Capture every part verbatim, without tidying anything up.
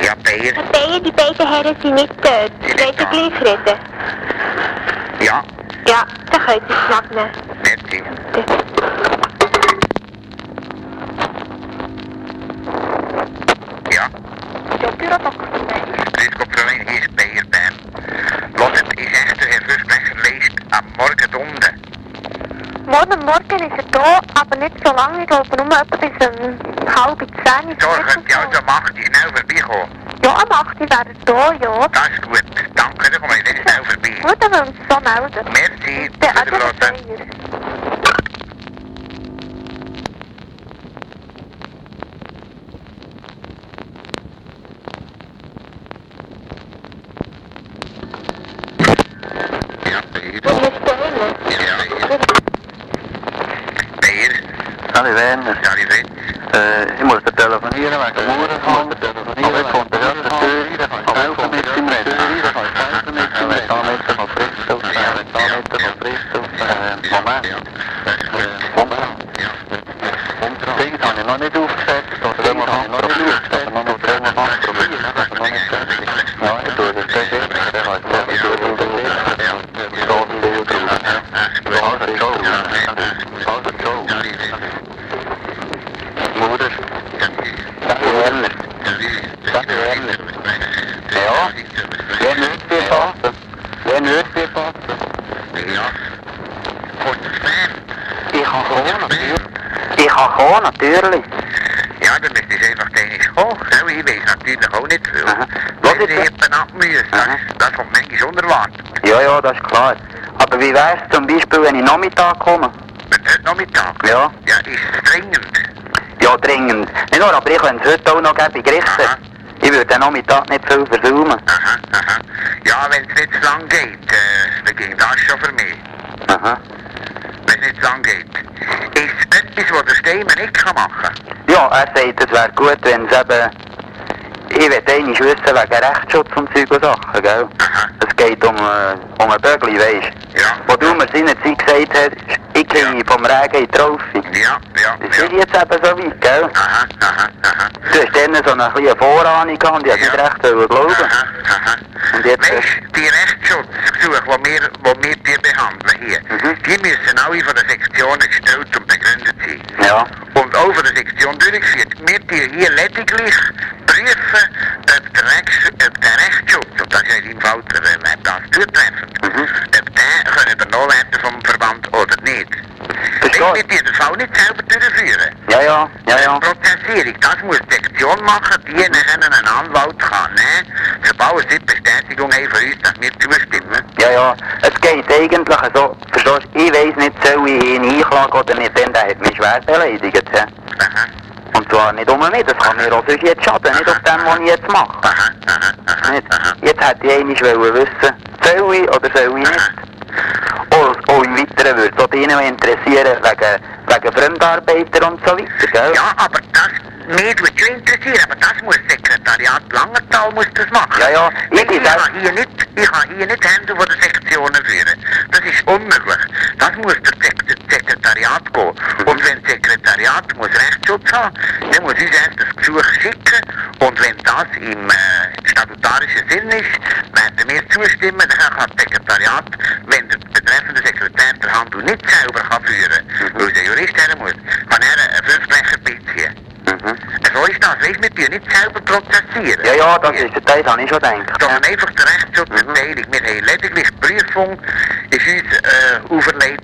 Ja, Bayer. Herr Bayer, die beiden Herren sind nicht dort. Sind Wollen nicht Sie da. gleich reden? Ja, Ja, dann können Sie es knapp nehmen. merci. Ja, Jobbüro Doktor Bayer. grüß Gott, Fräulein, hier ist Bayer Bern. Hört, ist echt der Herr Fürsprecher Leist am Morgen unten? Morgen Morgen ist er da, aber nicht so lange. Ich glaube nur etwa bis um halb zehn. So, könnt ihr also machen, die schnell vorbeikommen. Ja, am acht wäre er da, ja. Das ist gut. Danke, dann komme ich dann schnell vorbei. Gut, dann wollen wir uns so melden. Merci, Der Ade wiederhören. Bayer. Ja, Bayer. Wo ist der Himmel? Ja, Bayer. Bayer. Sally Werner. Ja, die Fritz. Äh, ich muss dir telefonieren wegen dem Uhrenhang. Aber ich konnte ja nicht Tür, aber ich konnte mit dem Reden. Wenn da nicht noch frisch auf, wenn da nicht noch frisch auf, äh, Moment. Moment. Dings habe ich noch nicht aufgesetzt, oder den habe ich noch nicht aufgesetzt, aber noch nicht den habe ich probiert, aber noch nicht fertig. Ja, ich tue das sehr sicher, der hat sehr viel Bilder sicher, so viel drauf. Also, Joe, also, Joe. Mutter. Sally Werner. Sally Werner. Ja. Wer nicht viel passen? Wer nicht viel passen? Ja. Kommt es fern? Ich kann kommen, natürlich. Ich kann kommen, natürlich. Ja, dann müsste ich einfach technisch hoch. Ja, ich weiß natürlich auch nicht viel. Aha. Was Was ich ist jemanden abmüssen, das, Aha. das kommt manchmal unerwartet. Ja, ja, das ist klar. Aber wie wär's zum Beispiel, wenn ich Nachmittag komme? Wenn heute Nachmittag? Ja. Ja, ist es dringend. Ja, dringend. Nicht nur, aber ich könnte es heute auch noch geben, gerichtet. Aha. Ich würde den Nachmittag nicht viel versäumen. Aha, aha. Ja, wenn es nicht zu lang geht, äh, dann ging das schon für mich. Aha. Wenn es nicht zu lang geht. Ist es etwas, was der Steimer nicht kann machen kann? Ja, er sagt, es wäre gut, wenn es eben... Ich will eigentlich wissen wegen Rechtsschutz und Zeug und Sachen, gell? Aha. Es geht um, äh, um einen Bögli, weisst du? Ja. Wo du mir seinerzeit gesagt hast, ich gehe vom Regen in die Traufe. Ja, ja, Das ja. ist jetzt eben so weit, gell? Aha, aha, aha. Du hast dann so eine kleine Vorahnung gehabt und ich hab Ja. nicht recht wollen glauben. Aha, aha. Und jetzt... Weißt du, die Rechtsschutzgesuche, die wir, die wir dir behandeln hier, Mhm. die müssen alle von der Sektion gestellt und begründet sein. Ja. Und auch von der Sektion durchgeführt. Wir die hier lediglich prüfen, ob der, Rechts, ob der Rechtsschutz, und das ist in deinem Fall der, äh, das zutreffend, Mhm. ob der können übernommen werden vom Verband oder nicht. Verstehe. Weißt, wir die den Fall nicht selber durchführen. Ja, ja, ja, ja. Prozessierung, das muss die Sektion machen, die nachher einen Anwalt kann nehmen, sobald sie die Bestätigung haben von uns, dass wir zustimmen. Ja, ja. Es geht eigentlich so, verstehst du, ich weiss nicht, soll ich ihn einklagen oder nicht, denn der hat mich schwer beleidigt. He? Aha, Und zwar nicht um mich, das kann mir auch sonst jetzt schaden, nicht auf dem, was ich jetzt mache. aha, aha, aha, Nicht? aha. Jetzt hätte ich eigentlich wollen wissen, soll ich oder soll ich nicht? Und, und im Weiteren würde es auch dich noch interessieren, wegen, wegen Fremdarbeiter und so weiter, gell? Ja, aber das, mich würde schon interessieren, aber das muss das Sekretariat Langenthal muss das machen. Ja, ja, ich Ich, bin ich, kann hier nicht, ich kann hier nicht Hände von den Sektionen führen. Das ist unmöglich. Das muss das Sek Sekretariat gehen. Und wenn das Sekretariat muss Rechtsschutz haben, dann muss uns erst das Gesuch schicken. Und wenn das im äh, statutarischen Sinn ist, werden wir zustimmen, dann kann das Sekretariat, wenn der betreffende Sekretär der Handel nicht selber kann führen kann, weil der Jurist her muss, kann er einen Fürsprecher beziehen. Mhm. So ist das, weißt du, wir tun nicht selber prozessieren. Ja, ja, das ist, das habe ich schon gedacht. Sondern einfach der Rechtsschutzerteilung. Wir haben lediglich die Prüfung, ist uns äh, auferlegt,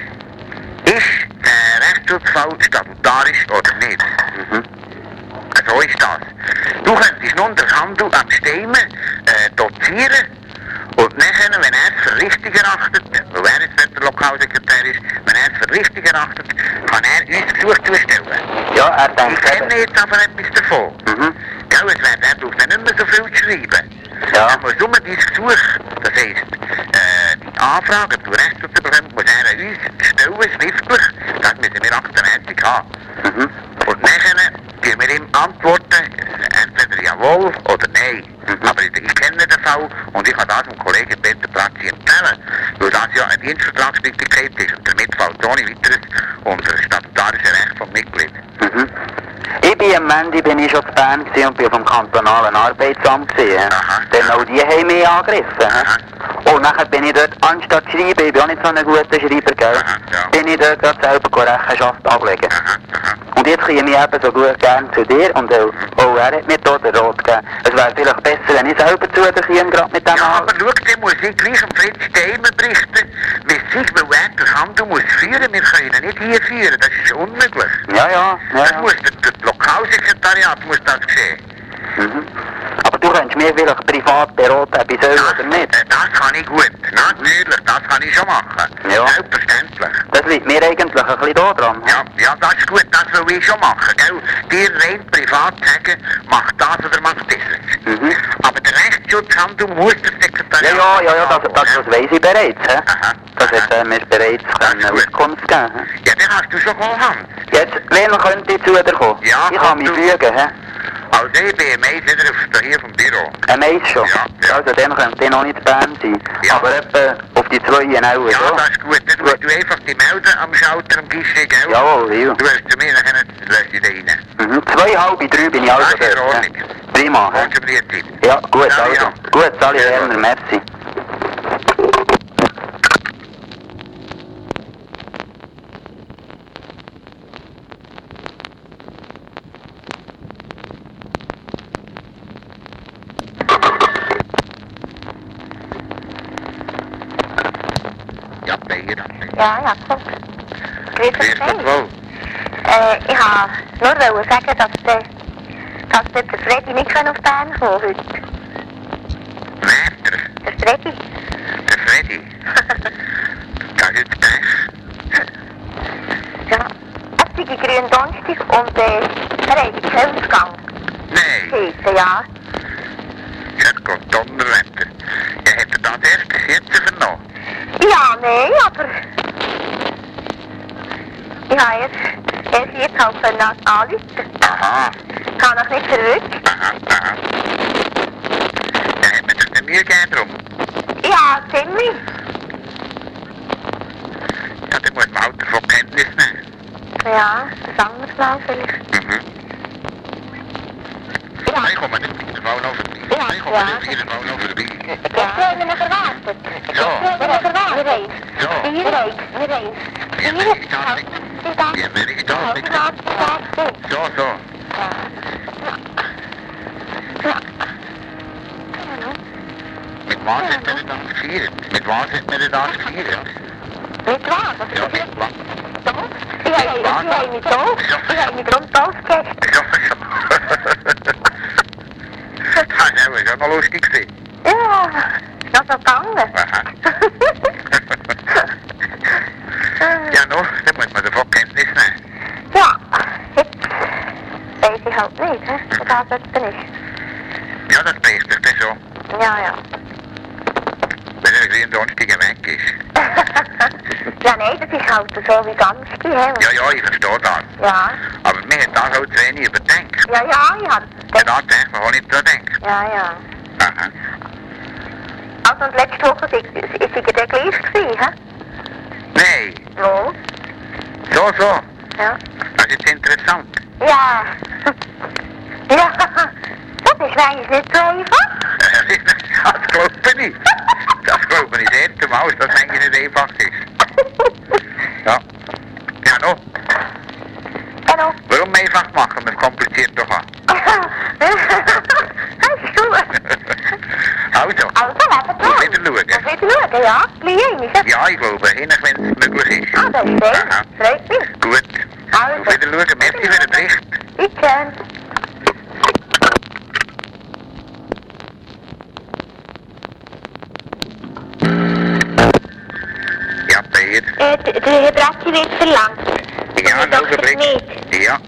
ist der Rechtsschutzfall statutarisch oder nicht. Mhm. So ist das. Du könntest nun den Handel am Steimen äh, dozieren und nachher, wenn er es für richtig erachtet, weil er jetzt nicht der Lokalsekretär ist, wenn er es für richtig erachtet, kann er uns Gesuch zustellen. Ja, er Ich denkt kenne eben. jetzt aber etwas davon. Mhm. Ja, es wird, er braucht dann nicht mehr so viel zu schreiben. Ja. Er muss nur dein Gesuch, das heisst, äh, die Anfrage, ob du Rechtsschutz bekommst, muss er an uns stellen, schriftlich. Das müssen wir achtundzwanzig haben. Mhm. Und nachher geben wir ihm Antworten, entweder jawohl oder nein. Mhm. Aber ich, ich kenne den Fall und ich kann das dem Kollegen Peter Platzi empfehlen, weil das ja eine Dienstvertragswidrigkeit ist und damit fällt ohne weiteres unter das statutarische Recht vom Mitglied. Mhm. Ich bin Ende, am Ende bin ich schon zu Bern gewesen und bin auf dem kantonalen Arbeitsamt gewesen. Aha. Denn auch die haben mich angegriffen. Aha. Und nachher bin ich dort, anstatt zu schreiben, ich bin auch nicht so ein guter Schreiber, gell, Aha, ja. bin ich dort gerade selber Rechenschaft ablegen. Aha, aha. Und jetzt komme ich eben so gut gern zu dir und auch, oh, er hat mir hier den Rot gegeben. Es wäre vielleicht besser, wenn ich selber zu dir käme, gerade mit dem Ja, Al- aber schau, dann muss ich gleich am Fritz Steimer berichten, wie sich, weil er den Handel muss führen. Wir können ihn nicht hier führen, das ist unmöglich. Ja, ja, ja. Das ja. muss, das, das Lokalsekretariat muss das geschehen. Mhm. Aber du könntest mir vielleicht privat beraten, ob ich soll oder nicht. äh, das kann ich gut. Natürlich, das kann ich schon machen. Ja. Selbstverständlich. Das liegt mir eigentlich ein bisschen da dran. Ja, ja, das ist gut, das will ich schon machen, gell? Dir rein privat sagen, mach das oder mach das. Mhm. Aber der Rechtsschutzhandel muss der Ja, Sekretariat... ja, ja, ja, das, das, das weiss ich bereits. He? Aha, Das aha. hat er mir bereits Das ist können gut. Auskunft geben. He? Ja, dann hast du schon kommen, Hans. Jetzt, wen könnte ich zu dir kommen? Ja, ich kann mich du- fügen. He? Also ich bin am Eis wieder auf, hier vom Büro. Ein Mais schon. Ja, ja. Also dann könnte ich noch nicht zu Bern sein. Ja. Aber etwa auf die zwei in auch Ja, so. das ist gut. Dann musst du einfach die melden am Schalter, am Guichet, gell? Jawohl, ja. Du wirst zu mir, dann lass ich dich rein. Mhm. Zwei, halb drei bin ich also Das ist in dort. Ordnung. he? Prima. he? Kommst du mir jetzt hin? Ja, gut, Sali, also. ja. Gut, Sali Ja, Werner, gut. merci. Ja, bei ihr. Ja, ja, gut. Grüß Grüß dich. Gott wohl. Äh, ich wollte nur wollen sagen, dass der, dass der der Freddy nicht auf Bern kommen heute. Wer? Der, Der Freddy? der Freddy. Das ist jetzt Pech. Ja. Es ist grün Donnerstag und äh, er hat den Kelfgang. Nein. Heute, ja. Herrgott, Donnerwetter. Ja, hätte er das erst bis jetzt vernommen? Ja, nein, aber... Ich habe jetzt, erst jetzt halt können anrufen. Aha. Ich habe noch nicht verrückt. Aha, aha. Ja, hat man das nicht Mühe gegeben drum? Ja, ziemlich. Ja, dann muss man auch davon Kenntnis nehmen. Ja, das anderes Mal vielleicht. Mhm. Ja. Ich komme nicht in der Fall noch vorbei. Ja, Ich komme ja. nicht in der Fall noch vorbei. Jetzt haben wir noch erwartet. Ja. Wir haben erwartet. Wir haben Ja. Wir haben Wir haben Ja, wer ist das nicht? Ja, wer ist das nicht? So, so. Mit was hat man denn das gefeiert? Mit was hat man denn das gefeiert? Mit was? Ja, mit was? Ich habe ich habe mich so, ich habe mich rund aufgegessen. Ja, ja. Das war schon noch lustig gewesen. Ja, ist noch so gegangen. Aha. Ja, no, dann muss man davon Kenntnis nehmen. Ja, jetzt weiß ich halt nicht, hä, wo das jetzt ist. Ja, das bricht sich dann schon, Ja, ja. wenn er grün Donnerstag weg ist. Ja, nein, das ist halt so wie ganz die, hä? Ja, ja, ich verstehe das. Ja, Aber mir hat das auch zu wenig überdenkt. ja, ja, ich hab Ja, da denkt man auch nicht dran denken. Ja, ja. Aha. Also, und letzte Woche ist ist sie dann gleich gewesen, hä? Nein, Wo? so, so. Ja. Das ist jetzt interessant. Ja. Ja, das ist eigentlich nicht so einfach. Das glaube ich. Das glaube ich das erste Mal, dass das eigentlich nicht einfach ist. Ja. Ja, no. Genau. Warum einfach machen? Man kompliziert doch an. Das ist gut. Also, Also, leben wir. Auf Wiedersehen. Auf Wiedersehen, ja. Gleich einmal. ja, ich glaube, hin, wenn es möglich ist. Ah, das ist schön. Aha. Freut mich. Gut. Also. Auf Wiedersehen. Merci für den Bericht. Bitte. Ja, bei ihr. Äh, der Herr Bratti wird verlangt. Ja, Der einen Doktor Augenblick. Schmidt. Ja.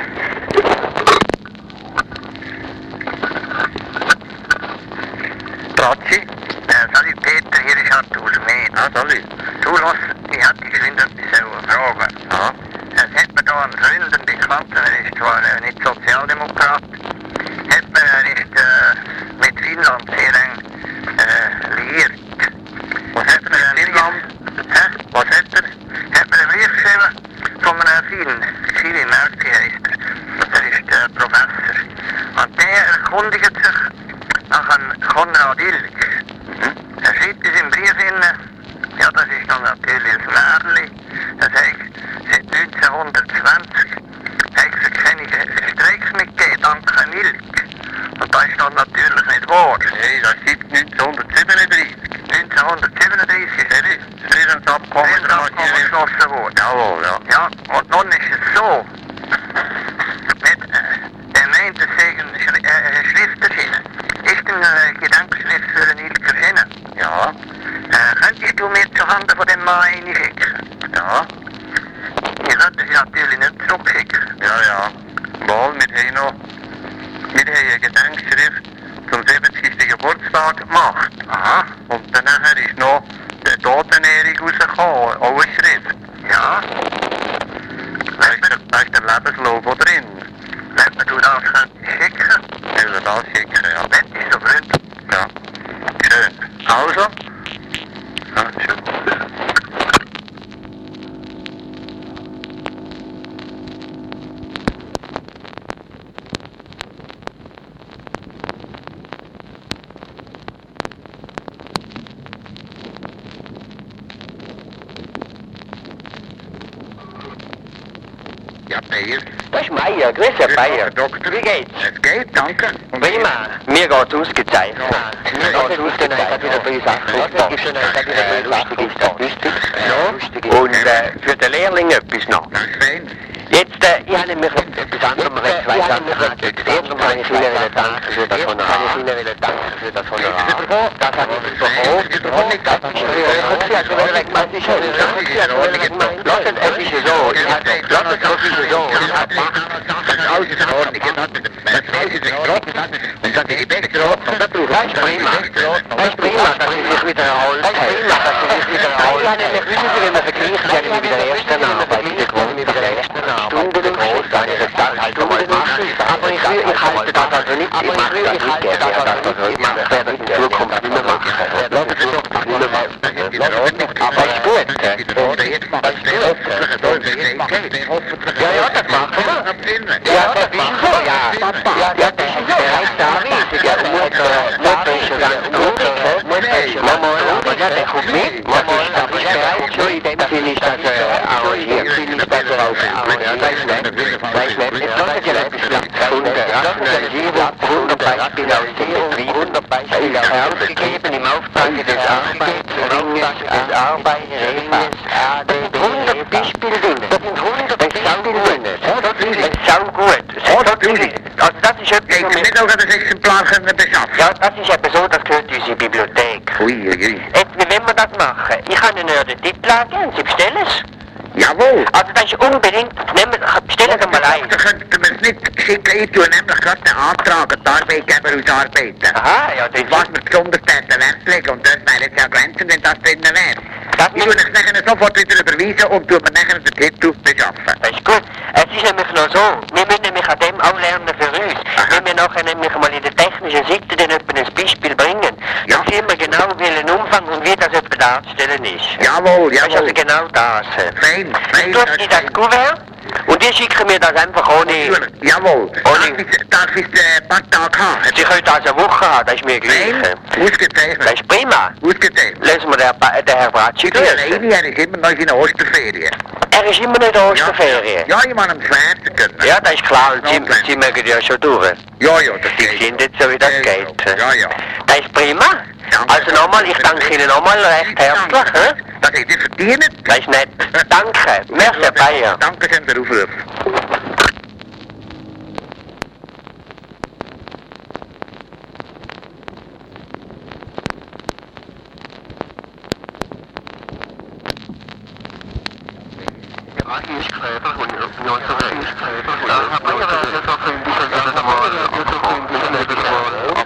Bratzi? Äh, Sali Peter, hier ist Arthur Schmidt. Ah, Sali. Du, lass, ich hätte geschwind etwas fragen. Ja. Es hat mir da einen Freund, einen Bekannten, er ist zwar äh, nicht Sozialdemokrat, hat mir, er ist äh, mit Finnland sehr eng äh, liiert. Was hat er mit Finnland? Hä? Was hat er? Hat mir einen Brief geschrieben von einem Finn, Siri Murphy heisst er. Er ist äh, erkundigt sich nach einem Konrad Illig. Mhm. Er schreibt es im Brief hin, ja, das ist dann natürlich ein Märchen. Er sagt, seit neunzehnhundertzwanzig hat es keine Streiks mitgegeben, dank Herrn Illig. Und das ist dann natürlich nicht wahr. Hey, das ist neunzehnhundertsiebenunddreißig. neunzehnhundertsiebenunddreißig ist das Friedensabkommen Friedensabkommen geschlossen worden. Jawohl, ja. Ja, und nun ist es so, mit, äh, er meint, es sei eine Schri äh, Schrift erschienen. Ist eine äh, Gedankenschrift für einen Ilg erschienen? Ja. Äh, könntest du mir zuhanden von dem Mann eine schicken? Ja. Ich sollte sie natürlich nicht zurückschicken. Ja, ja. Wohl, wir haben noch, wir haben eine Gedenkschrift zum siebzigsten Geburtstag gemacht. Aha. Und danach ist noch die Totenehrung rausgekommen, auch eine Schrift. Ja. Da ist der, da ist der Lebenslauf auch drin. Wenn du das könntest schicken, Ich will das schicken, ja. wenn ich so blöd. Ja. Schön. Also? Ja, schön. Ja, Bayer. Das ist Meier, grüß Herr Bayer. Doktor. Wie geht's? Es geht, danke. Und Prima. Mir geht's ausgezeichnet. Ja. Mir geht's ausgezeichnet. wieder drei Sachen aufgepasst. Lustig ist Statistik. Ja. Und äh, für den Lehrling etwas noch. Das ist fein. Jetzt, äh, ich habe nämlich etwas anderes, noch zwei Sachen gefragt. Erstens kann ich Ihnen wieder danken für das Honorar. Kann ich Ihnen wieder danken für das Honorar. Das habe ich bekommen. Das ist früher. Also wenn ich mal sicher bin, das ist ja gemeint. Lass es endlich so. Ich habe, lass es wirklich so. Ich habe gemacht. Das ist alles in Ordnung. Das Feld ist getroffen. Und dann die Gebäck getroffen. Und dann brauche Das ist prima. Das ist prima, dass Sie sich wieder erholt haben. Das ist prima, dass Sie sich wieder erholt haben. Wissen Sie, wenn man vergleicht, ich habe mich mit der ersten Arbeit wieder gewohnt, mit der ersten Arbeit. Stunden groß, dann ist es das halt einmal machen. Aber ich, ich halte das also nicht, ich mache das nicht gerne. Ich werde das also nicht machen. Ich werde in Zukunft nicht mehr machen. Lass es doch nicht mehr machen. Aber ist gut. Das ist gut. Ja, ja, das machen wir. Ja, das ist so, ja. Ja, das ist so. Das ist da riesig. Ja, Mutter, Mutter ist schon ganz traurig. Mutter ist schon Mama, ja, der kommt mit. Mama, aber ich weiß schon, in dem Sinn ist das arrangiert. Sinn ist das arrangiert. Ja, das ist nett. Das ist nett. Jetzt lassen Sie ein bisschen Kunde. Rationalisierung, Wunderbeispiel aus dem Betrieb. Wunderbeispiel herausgegeben im Auftrag des Arbeiters, des Arbeiters. Das sind hundert Beispiele drin. Das sind hundert Beispiele drin. Das ist saugut. Also das ist etwas, Ich hätte nicht auch ein Exemplar können beschaffen. ja, das ist eben so, das gehört in unsere Bibliothek. Ui, ui, ui. Jetzt, wie wollen wir das machen? Ich kann Ihnen den Titel angeben, Sie bestellen es. Jawohl. Also das ist unbedingt, nehmen, bestellen Sie mal ein. Da könnten wir es nicht schicken. Ich tue nämlich gerade den Antrag an die Arbeitgeber ausarbeiten. Aha, ja, das Was wir besonders den Wert legen. Und das wäre jetzt ja glänzend, wenn das drinnen wäre. Das Ich tue es nachher sofort wieder überweisen und tue mir nachher den Titel beschaffen. Das ist gut. Es ist nämlich noch so, wir müssen nämlich an dem auch lernen für uns. Aha. Wenn wir nachher nämlich mal in der technischen Seite dann etwa ein Beispiel bringen, Ja. dann sehen wir genau, welchen Umfang und wie das etwa darzustellen ist. Jawohl, Das ist jawohl. also genau das. Fein, fein. Ich tue in das Kuvert und die schicken mir das einfach ohne... Jawohl. Ohne- Darf ich es ein paar Tage haben? Sie können das eine Woche haben, das ist mir gleich. Fein, Das ausgezeichnet. ist prima. Ausgezeichnet. Lesen wir den, Pa- den Herrn Bratschi Ich bin grüßen. alleine, er ist immer noch in der Osterferien. Er ist immer nicht in der Osterferien. Ja, ich muss am Schwärzen können. Ja, das ist klar. Und Sie, Sie mögen ja schon durch. Ja, ja, das Sie geht. sind jetzt so, wie das Ja, geht. Ja, ja. Das ist prima. Danke. Also nochmal, ich danke Ihnen nochmal recht herzlich. He? Das hätte ich verdient. Das ist nett. Danke. Merci, Herr Bayer. Danke für den Aufruf. Ja, hier ist Gräber und ja, so ist Gräber. Ja, Herr Bayer, das ist auch ein bisschen normal.